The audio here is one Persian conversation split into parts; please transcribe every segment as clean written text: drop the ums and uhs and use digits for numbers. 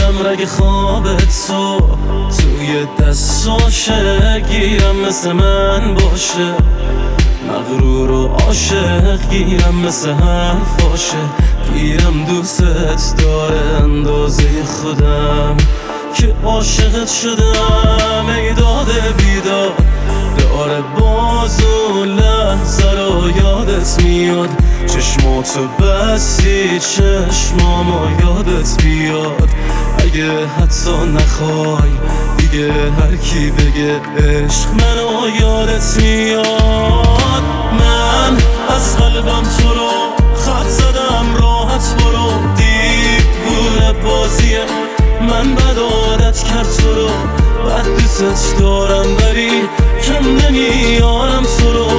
میشم رگ خوابت تو توی دستاشه گیرم مثل من باشه، مغرور و عاشق گیرم مثل حرفاشه، گیرم دوستت داره اندازه خودم که عاشقت شدم. ای داده بیداد داره باز اون لحظه رو یادت میاد، چشماتو بستی چشمامو یادت بیاد. اگه حتی نخوای دیگه هر کی بگه عشق منو یادت میاد. من از قلبم تو رو خط زدم راحت برو، دیوونه بازیه من بد عادت کرد تو رو، بد دوست دارم ولی کم نمیارم تو رو.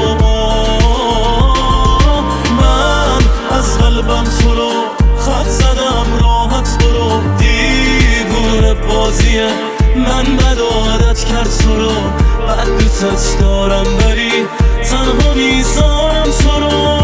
من از قلبم تو رو خط زدم راحت برو، دیوونه بازیه من بد عادت کرد تو رو، بد دوست دارم ولی تنها میذارم تو رو.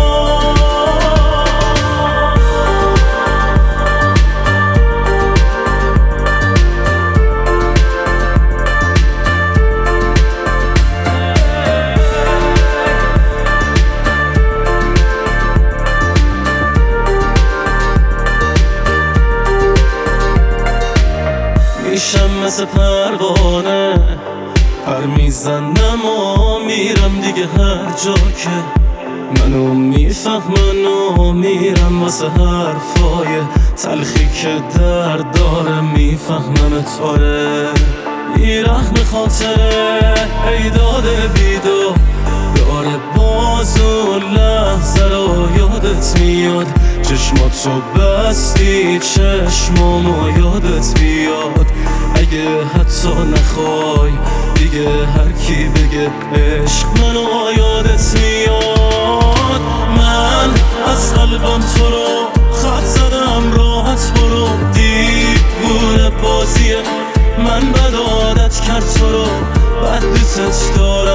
میشم مثل پروانه پر میزنم و میرم دیگه هر جا که منو میفهمن و میرم واسه حرفای تلخی که درد داره، میفهمم تاره بیرحم خاطره. ای داده بیدو داره باز اون لحظه رو یادت میاد، چشماتو بستی چشمامو یادت بیاد. اگه حتی نخوای دیگه هر کی بگه عشق منو یادت میاد. من از قلبم تو رو خط زدم راحت برو، دیوونه بازیه من بد عادت کرد تو رو، بد دوست دارم